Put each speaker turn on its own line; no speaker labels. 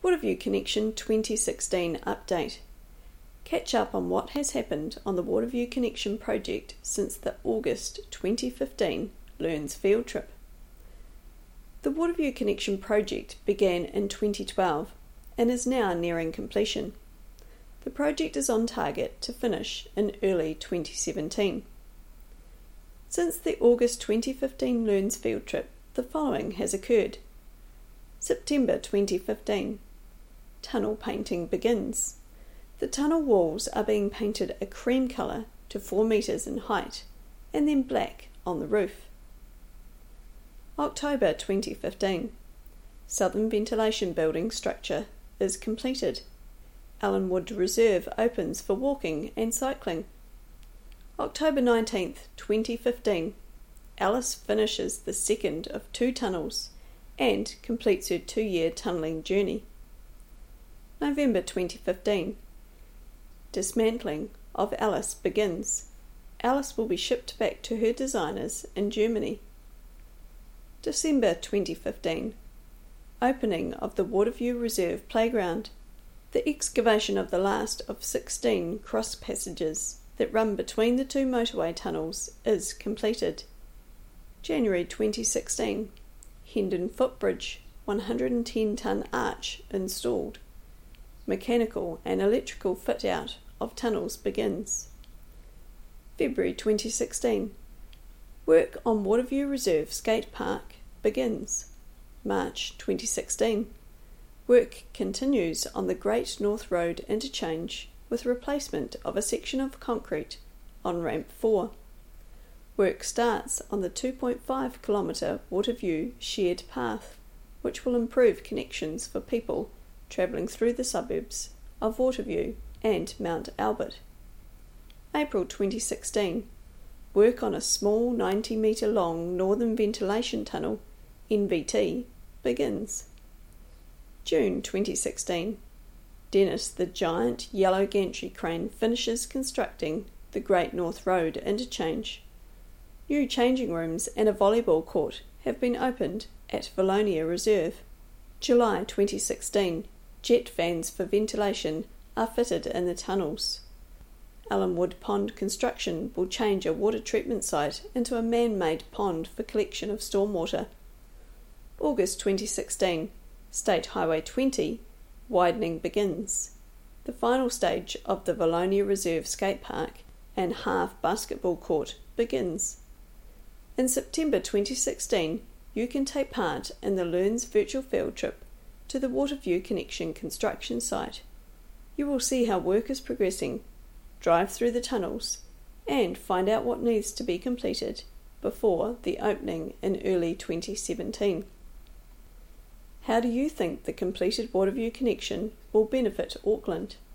Waterview Connection 2016 update. Catch up on what has happened on the Waterview Connection project since the August 2015 Learns field trip. The Waterview Connection project began in 2012 and is now nearing completion. The project is on target to finish in early 2017. Since the August 2015 Learns field trip, the following has occurred. September 2015. Tunnel painting begins. The tunnel walls are being painted a cream colour to 4 metres in height and then black on the roof. October 2015. Southern ventilation building structure is completed. Ellenwood Reserve opens for walking and cycling. October 19th, 2015. Alice finishes the second of 2 tunnels and completes her 2-year tunnelling journey. November 2015. Dismantling of Alice begins. Alice will be shipped back to her designers in Germany. December 2015. Opening of the Waterview Reserve Playground. The excavation of the last of 16 cross passages that run between the 2 motorway tunnels is completed. January 2016. Hendon Footbridge 110-tonne arch installed. Mechanical and electrical fit-out of tunnels begins. February 2016. Work on Waterview Reserve Skate Park begins. March 2016. Work continues on the Great North Road interchange with replacement of a section of concrete on Ramp 4. Work starts on the 2.5 kilometre Waterview shared path, which will improve connections for people travelling through the suburbs of Waterview and Mount Albert. April 2016. Work on a small 90-metre long Northern Ventilation Tunnel, NVT, begins. June 2016. Dennis the giant yellow gantry crane finishes constructing the Great North Road interchange. New changing rooms and a volleyball court have been opened at Valonia Reserve. July 2016. Jet fans for ventilation are fitted in the tunnels. Ellenwood Pond construction will change a water treatment site into a man-made pond for collection of stormwater. August 2016. State Highway 20 widening begins. The final stage of the Valonia Reserve Skate Park and half basketball court begins. In September 2016, you can take part in the Learns virtual field trip to the Waterview Connection construction site. You will see how work is progressing, drive through the tunnels, and find out what needs to be completed before the opening in early 2017. How do you think the completed Waterview Connection will benefit Auckland?